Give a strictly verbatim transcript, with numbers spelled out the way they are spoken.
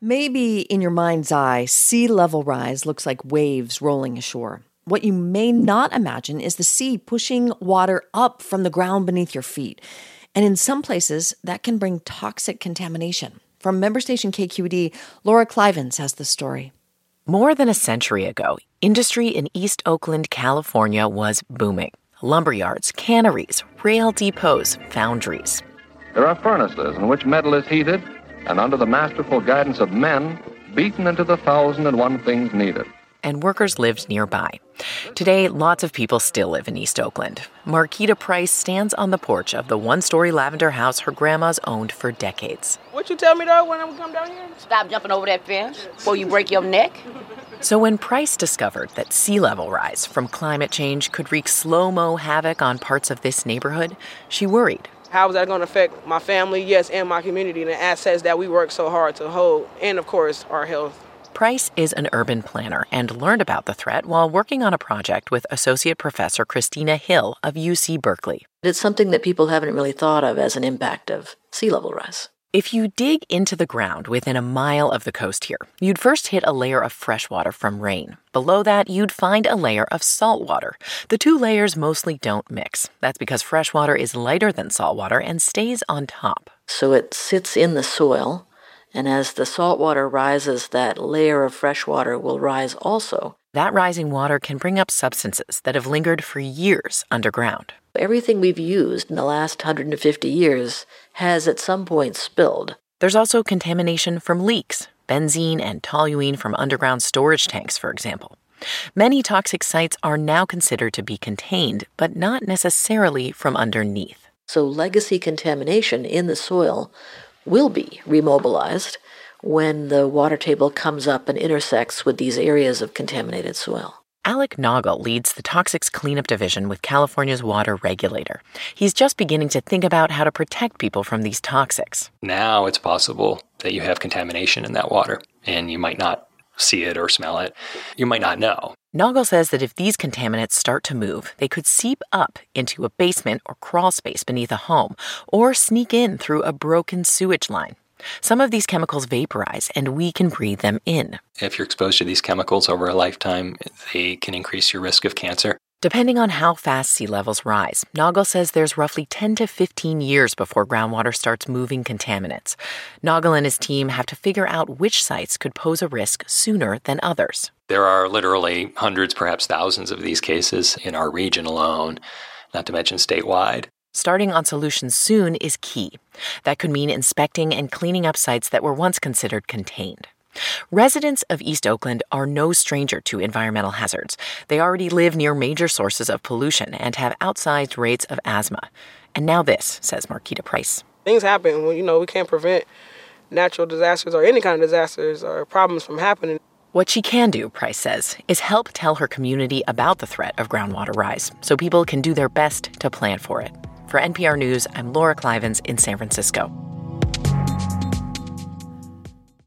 Maybe in your mind's eye, sea level rise looks like waves rolling ashore. What you may not imagine is the sea pushing water up from the ground beneath your feet. And in some places, that can bring toxic contamination. From member station K Q E D, Laura Clivens has the story. More than a century ago, industry in East Oakland, California was booming. Lumberyards, canneries, rail depots, foundries. There are furnaces in which metal is heated and under the masterful guidance of men, beaten into the thousand and one things needed. And workers lived nearby. Today, lots of people still live in East Oakland. Marquita Price stands on the porch of the one-story lavender house her grandma's owned for decades. What you tell me, though, when I come down here? Stop jumping over that fence before you break your neck. So when Price discovered that sea level rise from climate change could wreak slow-mo havoc on parts of this neighborhood, she worried. How is that going to affect my family, yes, and my community, and the assets that we work so hard to hold, and, of course, our health? Price is an urban planner and learned about the threat while working on a project with Associate Professor Christina Hill of U C Berkeley. It's something that people haven't really thought of as an impact of sea level rise. If you dig into the ground within a mile of the coast here, you'd first hit a layer of fresh water from rain. Below that, you'd find a layer of salt water. The two layers mostly don't mix. That's because fresh water is lighter than salt water and stays on top. So it sits in the soil, and as the salt water rises, that layer of fresh water will rise also. That rising water can bring up substances that have lingered for years underground. Everything we've used in the last one hundred fifty years has at some point spilled. There's also contamination from leaks, benzene and toluene from underground storage tanks, for example. Many toxic sites are now considered to be contained, but not necessarily from underneath. So legacy contamination in the soil will be remobilized when the water table comes up and intersects with these areas of contaminated soil. Alec Noggle leads the Toxics Cleanup Division with California's water regulator. He's just beginning to think about how to protect people from these toxics. Now it's possible that you have contamination in that water, and you might not see it or smell it. You might not know. Noggle says that if these contaminants start to move, they could seep up into a basement or crawl space beneath a home, or sneak in through a broken sewage line. Some of these chemicals vaporize, and we can breathe them in. If you're exposed to these chemicals over a lifetime, they can increase your risk of cancer. Depending on how fast sea levels rise, Noggle says there's roughly ten to fifteen years before groundwater starts moving contaminants. Noggle and his team have to figure out which sites could pose a risk sooner than others. There are literally hundreds, perhaps thousands of these cases in our region alone, not to mention statewide. Starting on solutions soon is key. That could mean inspecting and cleaning up sites that were once considered contained. Residents of East Oakland are no stranger to environmental hazards. They already live near major sources of pollution and have outsized rates of asthma. And now this, says Marquita Price. Things happen. You know, we can't prevent natural disasters or any kind of disasters or problems from happening. What she can do, Price says, is help tell her community about the threat of groundwater rise so people can do their best to plan for it. For N P R News, I'm Laura Clivens in San Francisco.